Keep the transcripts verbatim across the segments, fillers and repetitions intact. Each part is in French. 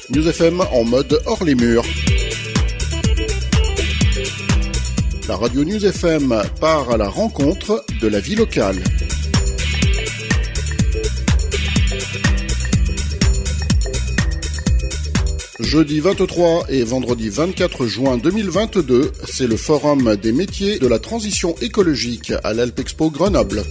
News F M en mode hors les murs. La radio News F M part à la rencontre de la vie locale. Jeudi vingt-trois et vendredi vingt-quatre juin deux mille vingt-deux, c'est le Forum des métiers de la transition écologique à l'Alpexpo Grenoble.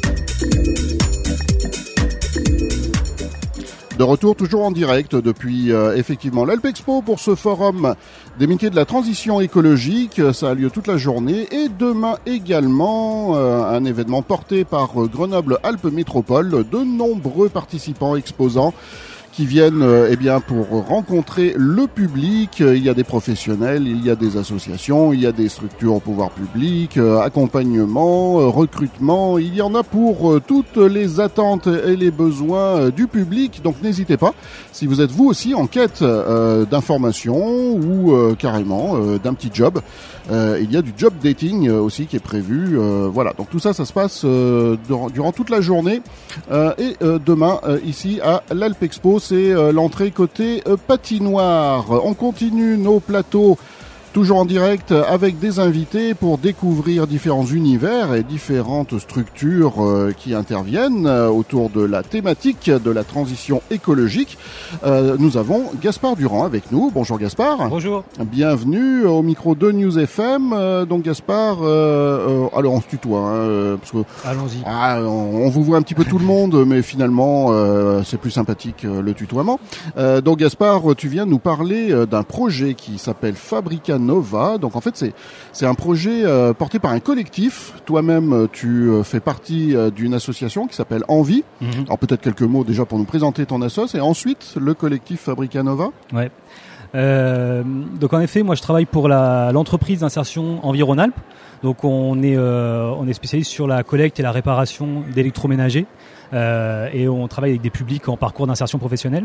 De retour toujours en direct depuis euh, effectivement l'Alpexpo pour ce Forum des métiers de la transition écologique. Ça a lieu toute la journée et demain également euh, un événement porté par Grenoble Alpes Métropole. De nombreux participants exposants qui viennent euh, eh bien pour rencontrer le public. Il y a des professionnels, il y a des associations, il y a des structures au pouvoir public, euh, accompagnement, euh, recrutement. Il y en a pour euh, toutes les attentes et les besoins euh, du public. Donc n'hésitez pas, si vous êtes vous aussi en quête euh, d'informations ou euh, carrément euh, d'un petit job. Euh, il y a du job dating euh, aussi qui est prévu. Euh, voilà, donc tout ça, ça se passe euh, durant, durant toute la journée. Euh, et euh, demain, euh, ici à l'Alpexpo, c'est euh, l'entrée côté euh, patinoire. On continue nos plateaux toujours en direct avec des invités pour découvrir différents univers et différentes structures euh, qui interviennent euh, autour de la thématique de la transition écologique. Euh, nous avons Gaspard Durand avec nous. Bonjour Gaspard. Bonjour. Bienvenue au micro de News F M. Euh, donc Gaspard, euh, euh, alors on se tutoie. Hein, parce que, Allons-y. Ah, on, on vous voit un petit peu tout le monde, mais finalement euh, c'est plus sympathique euh, le tutoiement. Euh, donc Gaspard, tu viens nous parler euh, d'un projet qui s'appelle Fabrica Nova. Donc en fait c'est c'est un projet euh, porté par un collectif. Toi-même tu euh, fais partie euh, d'une association qui s'appelle Envie. Mm-hmm. Alors peut-être quelques mots déjà pour nous présenter ton assoce et ensuite le collectif Fabrica Nova. Ouais. Euh, donc en effet moi je travaille pour la l'entreprise d'insertion Envie Rhône-Alpes. Donc on est euh, on est spécialiste sur la collecte et la réparation d'électroménagers euh, et on travaille avec des publics en parcours d'insertion professionnelle.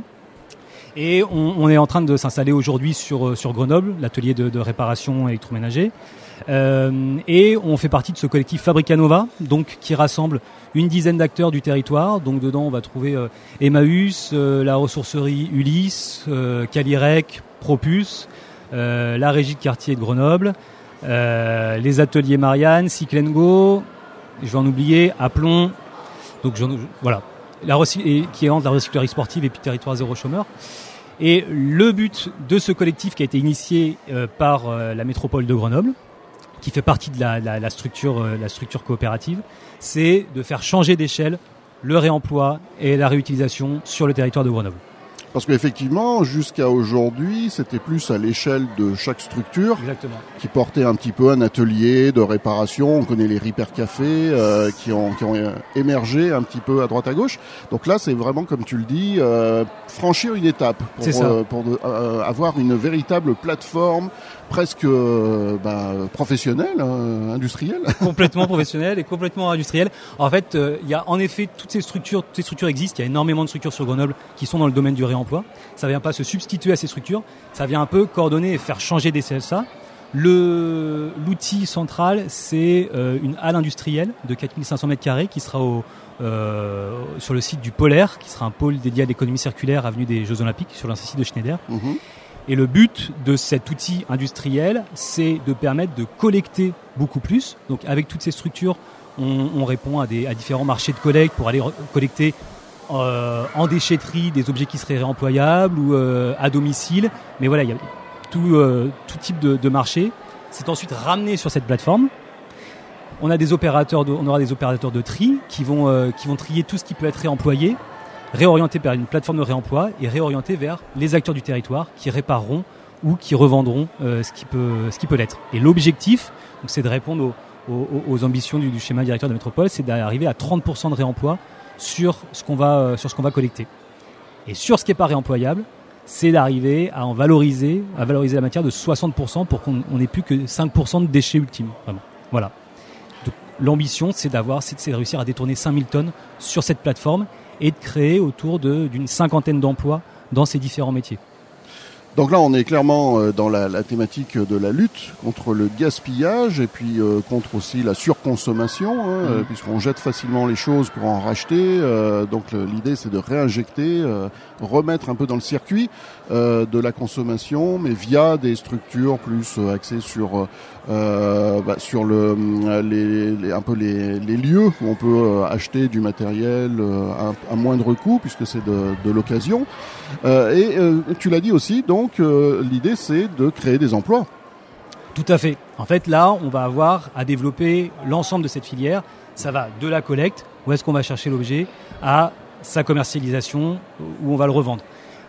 Et on, on est en train de s'installer aujourd'hui sur sur Grenoble, l'atelier de, de réparation électroménager. Euh, et on fait partie de ce collectif Fabrica Nova, donc qui rassemble une dizaine d'acteurs du territoire. Donc dedans, on va trouver euh, Emmaüs, euh, la ressourcerie Ulysse, euh, Calirec, Propus, euh, la régie de quartier de Grenoble, euh, les ateliers Marianne, Cycle and Go, je vais en oublier, Aplomb. Donc je, voilà. La recy- et qui est entre la recyclerie sportive et puis territoire zéro chômeur. Et le but de ce collectif qui a été initié euh, par euh, la métropole de Grenoble, qui fait partie de la, la, la structure, euh, la structure coopérative, c'est de faire changer d'échelle le réemploi et la réutilisation sur le territoire de Grenoble. Parce qu'effectivement, jusqu'à aujourd'hui, c'était plus à l'échelle de chaque structure. Exactement. Qui portait un petit peu un atelier de réparation. On connaît les Repair Café euh, qui ont qui ont émergé un petit peu à droite à gauche. Donc là, c'est vraiment, comme tu le dis, euh, franchir une étape pour, euh, pour de, euh, avoir une véritable plateforme presque euh, bah, professionnelle, euh, industrielle. Complètement professionnelle et complètement industrielle. En fait, il euh, y a en effet toutes ces structures, toutes ces structures existent. Il y a énormément de structures sur Grenoble qui sont dans le domaine du réemploi. Ça vient pas se substituer à ces structures. Ça vient un peu coordonner et faire changer des C S A. Le, l'outil central, c'est euh, une halle industrielle de quatre mille cinq cents mètres carrés qui sera au, euh, sur le site du Polaire, qui sera un pôle dédié à l'économie circulaire, avenue des Jeux Olympiques, sur l'ancien site de Schneider. Mmh. Et le but de cet outil industriel, c'est de permettre de collecter beaucoup plus. Donc avec toutes ces structures, on, on répond à, des, à différents marchés de collecte pour aller re- collecter euh, en déchetterie des objets qui seraient réemployables ou euh, à domicile. Mais voilà, il y a tout, euh, tout type de, de marché. C'est ensuite ramené sur cette plateforme. On a des opérateurs de, on aura des opérateurs de tri qui vont, euh, qui vont trier tout ce qui peut être réemployé, réorienter vers une plateforme de réemploi et réorienter vers les acteurs du territoire qui répareront ou qui revendront euh, ce qui peut, ce qui peut l'être. Et l'objectif, donc, c'est de répondre aux, aux, aux ambitions du, du schéma directeur de la métropole, c'est d'arriver à trente pour cent de réemploi sur ce qu'on va, euh, sur ce qu'on va collecter. Et sur ce qui n'est pas réemployable, c'est d'arriver à en valoriser, à valoriser la matière de soixante pour cent pour qu'on n'ait plus que cinq pour cent de déchets ultimes. Vraiment. Voilà. Donc, l'ambition, c'est d'avoir, c'est, c'est de réussir à détourner cinq mille tonnes sur cette plateforme et de créer autour de, d'une cinquantaine d'emplois dans ces différents métiers. Donc là, on est clairement euh, dans la, la thématique de la lutte contre le gaspillage et puis euh, contre aussi la surconsommation, hein, mmh. euh, puisqu'on jette facilement les choses pour en racheter. Euh, donc le, l'idée, c'est de réinjecter, euh, remettre un peu dans le circuit euh, de la consommation, mais via des structures plus euh, axées sur euh, bah, sur le les, les un peu les, les lieux où on peut euh, acheter du matériel euh, à, à moindre coût, puisque c'est de, de l'occasion. Euh, et euh, tu l'as dit aussi, donc. Donc euh, l'idée c'est de créer des emplois. Tout à fait. En fait là on va avoir à développer l'ensemble de cette filière. Ça va de la collecte, où est-ce qu'on va chercher l'objet, à sa commercialisation, où on va le revendre.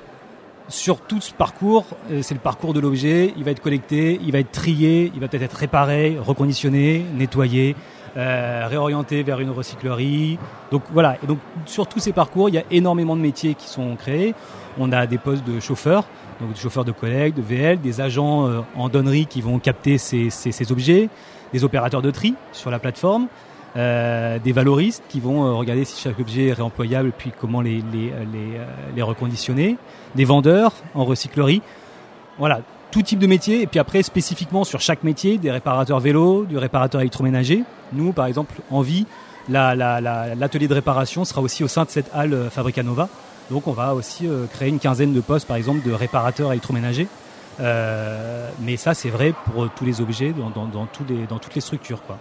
Sur tout ce parcours, c'est le parcours de l'objet, il va être collecté, il va être trié, il va peut-être être réparé, reconditionné, nettoyé, euh, réorienté vers une recyclerie. Donc voilà, et donc sur tous ces parcours, il y a énormément de métiers qui sont créés. On a des postes de chauffeurs, donc des chauffeurs de collecte, de V L, des agents euh, en donnerie qui vont capter ces, ces, ces objets, des opérateurs de tri sur la plateforme, euh, des valoristes qui vont euh, regarder si chaque objet est réemployable puis comment les, les, les, euh, les reconditionner, des vendeurs en recyclerie. Voilà, tout type de métier. Et puis après, spécifiquement sur chaque métier, des réparateurs vélo, du réparateur électroménager. Nous, par exemple, en vie, la, la, la, l'atelier de réparation sera aussi au sein de cette halle euh, Fabrica Nova. Donc on va aussi euh, créer une quinzaine de postes, par exemple, de réparateurs électroménagers. Euh, mais ça, c'est vrai pour tous les objets, dans, dans, dans, tous les, dans toutes les structures, quoi.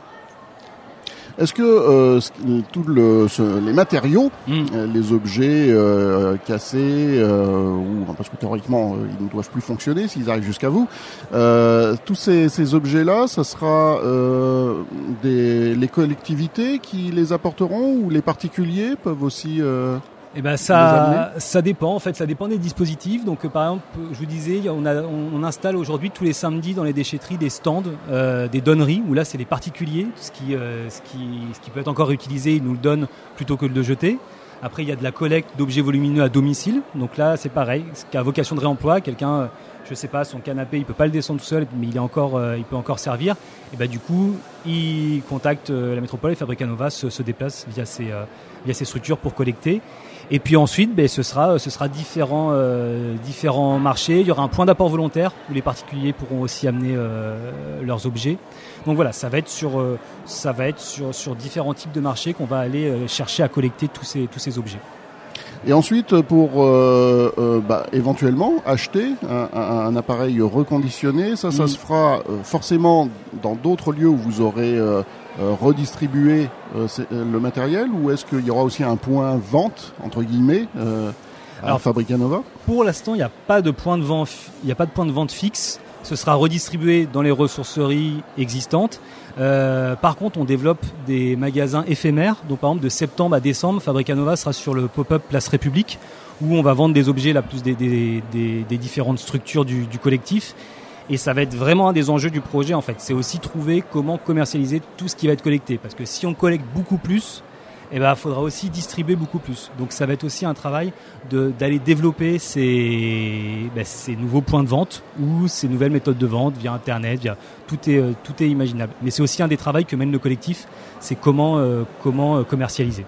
Est-ce que euh, tout le, ce, les matériaux, mmh. euh, les objets euh, cassés, euh, ou parce que théoriquement euh, ils ne doivent plus fonctionner s'ils arrivent jusqu'à vous, euh, tous ces, ces objets-là, ça sera euh, des, les collectivités qui les apporteront ou les particuliers peuvent aussi euh Eh ben ça, ça dépend. En fait, ça dépend des dispositifs. Donc, par exemple, je vous disais, on, a, on, on installe aujourd'hui tous les samedis dans les déchetteries des stands, euh, des donneries, où là, c'est les particuliers. Ce qui, euh, ce qui, ce qui peut être encore utilisé, ils nous le donnent plutôt que de le jeter. Après, il y a de la collecte d'objets volumineux à domicile. Donc là, c'est pareil. Ce qui a vocation de réemploi, quelqu'un, je sais pas, son canapé, il peut pas le descendre tout seul, mais il est encore, euh, il peut encore servir. Et ben du coup, il contacte euh, la métropole et Fabrica Nova se, se déplace via ces, euh, via ces structures pour collecter. Et puis ensuite, ben, ce sera, ce sera différents, euh, différents marchés. Il y aura un point d'apport volontaire où les particuliers pourront aussi amener euh, leurs objets. Donc voilà, ça va être sur, euh, ça va être sur, sur différents types de marchés qu'on va aller euh, chercher à collecter tous ces, tous ces objets. Et ensuite, pour euh, euh, bah, éventuellement acheter un, un, un appareil reconditionné, ça, ça mmh. se fera euh, forcément dans d'autres lieux où vous aurez euh, euh, redistribué euh, le matériel, ou est-ce qu'il y aura aussi un point vente entre guillemets euh, à Alors, Fabrica Nova ? Pour l'instant, il n'y a pas de point de vente, il n'y a pas de point de vente fixe. Ce sera redistribué dans les ressourceries existantes. Euh, par contre, on développe des magasins éphémères. Donc, par exemple, de septembre à décembre, Fabrica Nova sera sur le pop-up Place République, où on va vendre des objets, là, plus des, des, des, des différentes structures du, du collectif. Et ça va être vraiment un des enjeux du projet, en fait. C'est aussi trouver comment commercialiser tout ce qui va être collecté. Parce que si on collecte beaucoup plus, eh ben, faudra aussi distribuer beaucoup plus. Donc, ça va être aussi un travail de, d'aller développer ces, ben, ces nouveaux points de vente ou ces nouvelles méthodes de vente via Internet, via, tout est, tout est imaginable. Mais c'est aussi un des travaux que mène le collectif, c'est comment, euh, comment commercialiser.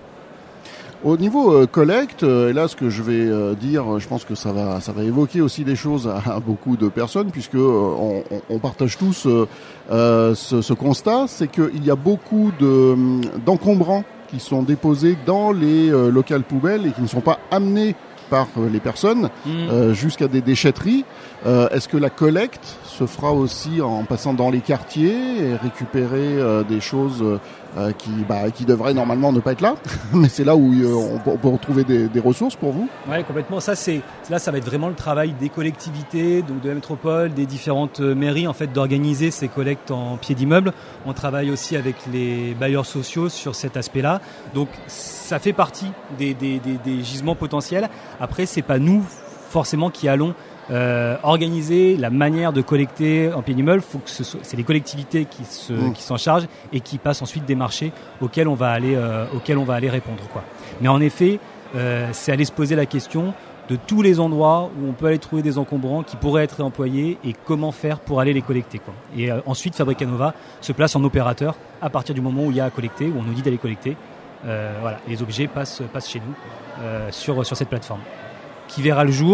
Au niveau euh, collecte, euh, et là ce que je vais euh, dire, je pense que ça va, ça va évoquer aussi des choses à, à beaucoup de personnes, puisque euh, on, on partage tous euh, euh, ce, ce constat, c'est qu'il y a beaucoup de, d'encombrants qui sont déposés dans les euh, locales poubelles et qui ne sont pas amenés par euh, les personnes mmh. euh, jusqu'à des déchetteries. Euh, est-ce que la collecte se fera aussi en passant dans les quartiers et récupérer euh, des choses euh, qui, bah, qui devraient normalement ne pas être là, mais c'est là où euh, on, peut, on peut retrouver des, des ressources pour vous? Ouais, complètement. Ça, c'est là, ça va être vraiment le travail des collectivités, donc de la métropole, des différentes mairies, en fait, d'organiser ces collectes en pied d'immeuble. On travaille aussi avec les bailleurs sociaux sur cet aspect-là. Donc, ça fait partie des, des, des, des gisements potentiels. Après, c'est pas nous forcément qui allons Euh, organiser la manière de collecter en pied d'immeuble. Faut que ce soit, c'est les collectivités qui, se, mmh. qui s'en chargent et qui passent ensuite des marchés auxquels on va aller, euh, auxquels on va aller répondre, quoi. Mais en effet, euh, c'est aller se poser la question de tous les endroits où on peut aller trouver des encombrants qui pourraient être réemployés et comment faire pour aller les collecter, quoi. Et euh, ensuite, Fabrica Nova se place en opérateur à partir du moment où il y a à collecter, où on nous dit d'aller collecter. Euh, voilà, les objets passent, passent chez nous euh, sur, sur cette plateforme qui verra le jour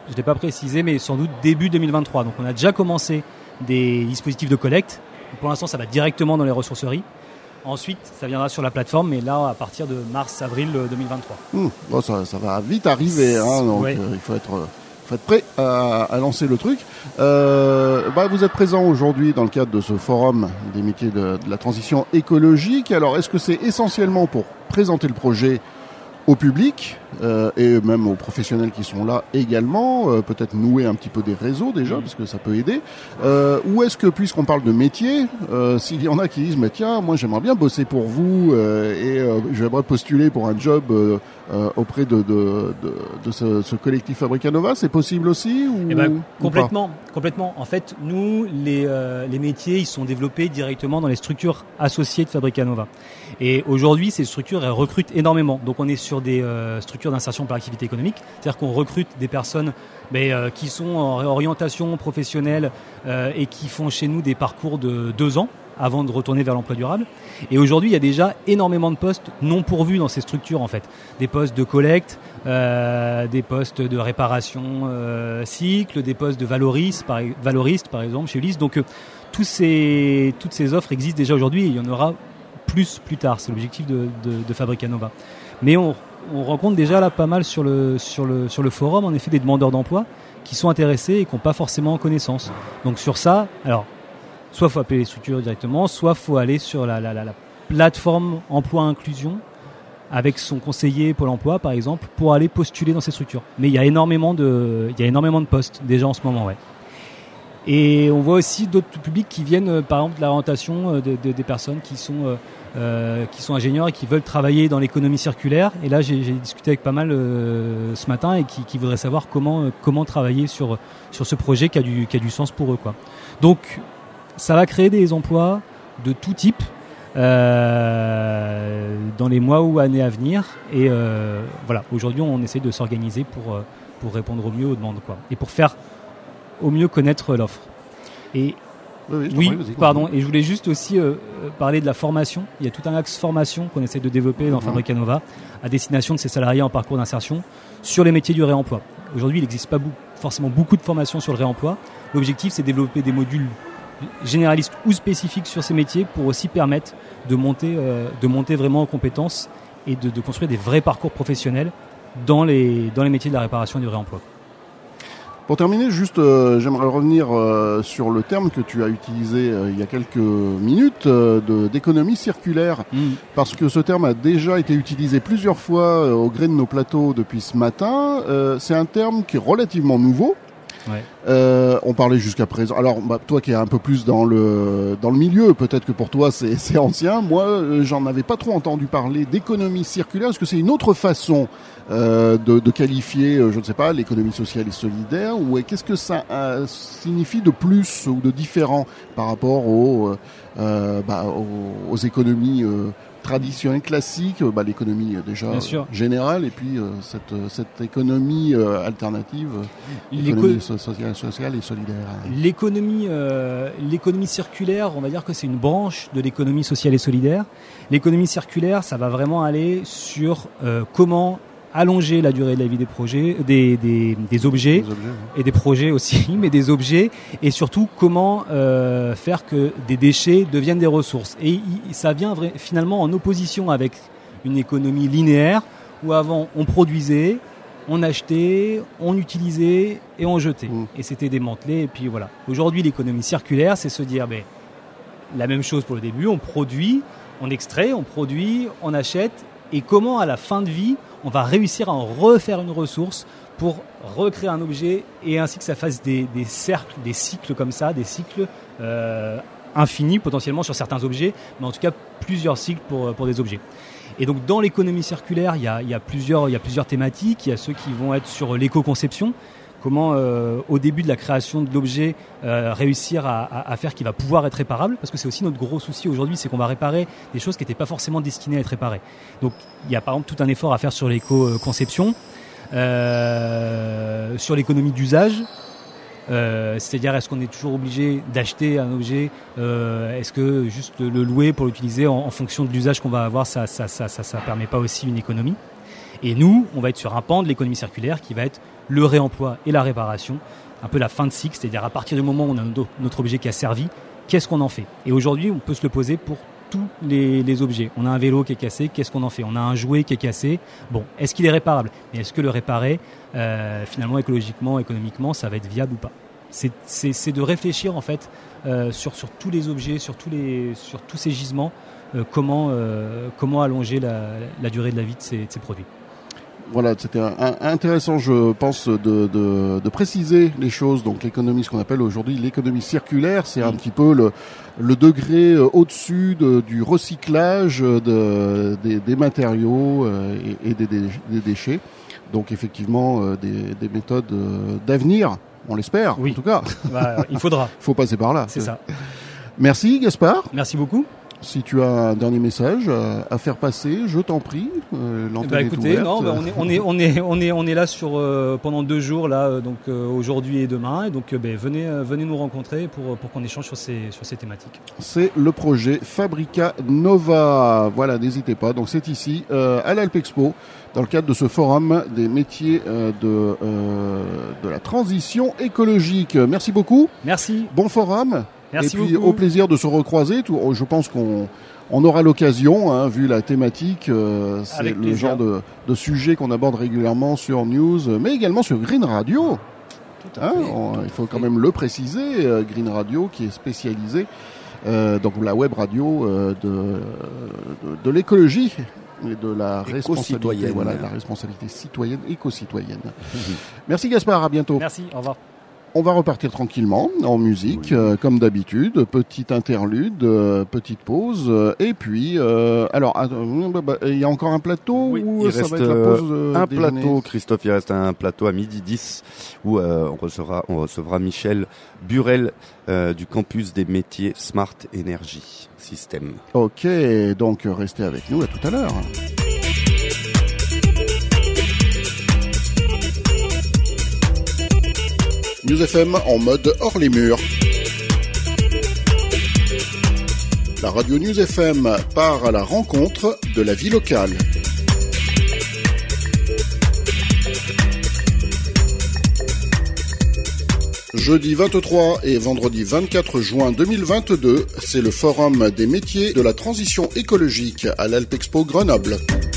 je l'ai pas précisé, mais sans doute début deux mille vingt-trois. Donc on a déjà commencé des dispositifs de collecte. Pour l'instant, ça va directement dans les ressourceries. Ensuite, ça viendra sur la plateforme, mais là, à partir de mars-avril deux mille vingt-trois. Mmh, bon, ça, ça va vite arriver, hein, donc ouais. euh, il faut être, faut être prêt à, à lancer le truc. Euh, bah, vous êtes présent aujourd'hui dans le cadre de ce forum des métiers de, de la transition écologique. Alors, est-ce que c'est essentiellement pour présenter le projet au public euh, et même aux professionnels qui sont là également, euh, peut-être nouer un petit peu des réseaux déjà, parce que ça peut aider. Euh, ou est-ce que, puisqu'on parle de métier, euh, s'il y en a qui disent, mais tiens, moi j'aimerais bien bosser pour vous euh, et euh, j'aimerais postuler pour un job euh, euh, auprès de, de, de, de ce, ce collectif Fabricanova, c'est possible aussi ou, eh ben, ou complètement, complètement. En fait, nous, les, euh, les métiers, ils sont développés directement dans les structures associées de Fabricanova. Et aujourd'hui, ces structures, elles recrutent énormément. Donc, on est sur des euh, structures d'insertion par activité économique, c'est-à-dire qu'on recrute des personnes mais, euh, qui sont en réorientation professionnelle euh, et qui font chez nous des parcours de deux ans avant de retourner vers l'emploi durable. Et aujourd'hui, il y a déjà énormément de postes non pourvus dans ces structures, en fait. Des postes de collecte, euh, des postes de réparation euh, cycle, des postes de valoriste, par, valoriste, par exemple, chez Ulysse. Donc, euh, tous ces, toutes ces offres existent déjà aujourd'hui et il y en aura plus plus tard. C'est l'objectif de, de, de Fabricanova. Mais on, on rencontre déjà là pas mal sur le, sur le, sur le forum, en effet, des demandeurs d'emploi qui sont intéressés et qui n'ont pas forcément connaissance. Donc, sur ça, alors, soit il faut appeler les structures directement, soit il faut aller sur la, la, la, la plateforme emploi-inclusion avec son conseiller Pôle emploi, par exemple, pour aller postuler dans ces structures. Mais il y a énormément de, il y a énormément de postes déjà en ce moment, ouais. Et on voit aussi d'autres publics qui viennent, euh, par exemple, de l'orientation euh, de, de, des personnes qui sont, euh, euh, qui sont ingénieurs et qui veulent travailler dans l'économie circulaire. Et là, j'ai, j'ai discuté avec pas mal euh, ce matin et qui, qui voudraient savoir comment, euh, comment travailler sur, sur ce projet qui a du, qui a du sens pour eux, quoi. Donc, ça va créer des emplois de tout type euh, dans les mois ou années à venir. Et euh, voilà, aujourd'hui, on essaie de s'organiser pour, pour répondre au mieux aux demandes, quoi. Et pour faire au mieux connaître l'offre. Et oui, oui pardon. Et je voulais juste aussi euh, parler de la formation. Il y a tout un axe formation qu'on essaie de développer dans mmh. Fabricanova à destination de ces salariés en parcours d'insertion sur les métiers du réemploi. Aujourd'hui, il n'existe pas beaucoup, forcément beaucoup de formations sur le réemploi. L'objectif, c'est de développer des modules généralistes ou spécifiques sur ces métiers pour aussi permettre de monter, euh, de monter vraiment en compétences et de, de construire des vrais parcours professionnels dans les, dans les métiers de la réparation et du réemploi. Pour terminer, juste, euh, j'aimerais revenir euh, sur le terme que tu as utilisé euh, il y a quelques minutes euh, de, d'économie circulaire, mmh. parce que ce terme a déjà été utilisé plusieurs fois euh, au gré de nos plateaux depuis ce matin. Euh, c'est un terme qui est relativement nouveau. Ouais. Euh, on parlait jusqu'à présent. Alors, bah, toi qui es un peu plus dans le dans le milieu, peut-être que pour toi c'est, c'est ancien. Moi, euh, j'en avais pas trop entendu parler d'économie circulaire. Est-ce que c'est une autre façon euh, de, de qualifier, euh, je ne sais pas, l'économie sociale et solidaire, ou qu'est-ce que ça euh, signifie de plus ou de différent par rapport aux euh, bah, aux, aux économies euh, traditionnelle classique, bah, l'économie euh, déjà euh, générale et puis euh, cette, cette économie euh, alternative, euh, l'économie so- sociale, sociale et solidaire. L'économie, euh, l'économie circulaire, on va dire que c'est une branche de l'économie sociale et solidaire. L'économie circulaire, ça va vraiment aller sur euh, comment allonger la durée de la vie des projets, des, des, des objets, des objets ouais. et des projets aussi, mais des objets, et surtout comment euh, faire que des déchets deviennent des ressources. Et ça vient vrai, finalement en opposition avec une économie linéaire où avant on produisait, on achetait, on utilisait et on jetait. Mmh. Et c'était démantelé. Et puis voilà. Aujourd'hui, l'économie circulaire, c'est se dire, ben, la même chose pour le début, on produit, on extrait, on produit, on achète, et comment à la fin de vie, on va réussir à en refaire une ressource pour recréer un objet et ainsi que ça fasse des, des cercles, des cycles comme ça, des cycles euh, infinis potentiellement sur certains objets, mais en tout cas plusieurs cycles pour, pour des objets. Et donc dans l'économie circulaire, il y a, il y a plusieurs, il y a plusieurs thématiques. Il y a ceux qui vont être sur l'éco-conception. Comment, euh, au début de la création de l'objet, euh, réussir à, à, à faire qu'il va pouvoir être réparable, parce que c'est aussi notre gros souci aujourd'hui, c'est qu'on va réparer des choses qui n'étaient pas forcément destinées à être réparées. Donc, il y a par exemple tout un effort à faire sur l'éco-conception, euh, sur l'économie d'usage, euh, c'est-à-dire est-ce qu'on est toujours obligé d'acheter un objet, euh, est-ce que juste le louer pour l'utiliser en, en fonction de l'usage qu'on va avoir, ça, ça, ça, ça, ça permet pas aussi une économie. Et nous, on va être sur un pan de l'économie circulaire qui va être le réemploi et la réparation, un peu la fin de cycle, c'est-à-dire à partir du moment où on a notre objet qui a servi, qu'est-ce qu'on en fait? Et aujourd'hui, on peut se le poser pour tous les, les objets. On a un vélo qui est cassé, qu'est-ce qu'on en fait? On a un jouet qui est cassé, bon, est-ce qu'il est réparable? Mais est-ce que le réparer, euh, finalement, écologiquement, économiquement, ça va être viable ou pas? C'est, c'est, c'est de réfléchir en fait euh, sur, sur tous les objets, sur tous, les, sur tous ces gisements, euh, comment, euh, comment allonger la, la durée de la vie de ces, de ces produits. Voilà, c'était un, un, intéressant, je pense, de, de, de préciser les choses. Donc l'économie, ce qu'on appelle aujourd'hui l'économie circulaire, c'est mmh. un petit peu le, le degré au-dessus de, du recyclage de, des, des matériaux et, et des, des, des déchets. Donc effectivement, des, des méthodes d'avenir. On l'espère, oui. en tout cas. Bah, il faudra. Il faut passer par là. C'est ça. Merci Gaspard. Merci beaucoup. Si tu as un dernier message à faire passer, je t'en prie. Euh, l'antenne bah, écoutez, est ouverte. non, bah, on est on est on est on est on est là sur euh, pendant deux jours là, euh, donc euh, aujourd'hui et demain, et donc euh, bah, venez euh, venez nous rencontrer pour pour qu'on échange sur ces sur ces thématiques. C'est le projet Fabrica Nova. Voilà, n'hésitez pas. Donc c'est ici euh, à l'Alpexpo, dans le cadre de ce forum des métiers euh, de euh, de la transition écologique. Merci beaucoup. Merci. Bon forum. Merci et puis beaucoup. Au plaisir de se recroiser. Tout, je pense qu'on on aura l'occasion, hein, vu la thématique. Euh, c'est Avec le plaisir. genre de, de sujet qu'on aborde régulièrement sur News, mais également sur Green Radio. Tout à Hein, fait, on, tout il faut à quand fait. même le préciser. euh, Green Radio qui est spécialisée, euh, donc la web radio euh, de, de, de l'écologie et de la responsabilité, voilà, de la responsabilité citoyenne, éco-citoyenne. Mmh. Merci Gaspard, à bientôt. Merci, au revoir. On va repartir tranquillement en musique, oui. euh, comme d'habitude. Petite interlude, euh, petite pause, euh, et puis euh, alors il euh, bah, y a encore un plateau oui, ou il ça reste va être la pause euh, un déjeuner. plateau, Christophe. Il reste un plateau à midi dix où euh, on recevra on recevra Michel Burel euh, du campus des métiers Smart Energy System. Ok, donc restez avec nous. À tout à l'heure. News F M en mode hors les murs. La radio News F M part à la rencontre de la vie locale. Jeudi vingt-trois et vendredi vingt-quatre juin deux mille vingt-deux, c'est le forum des métiers de la transition écologique à l'Alpexpo Grenoble.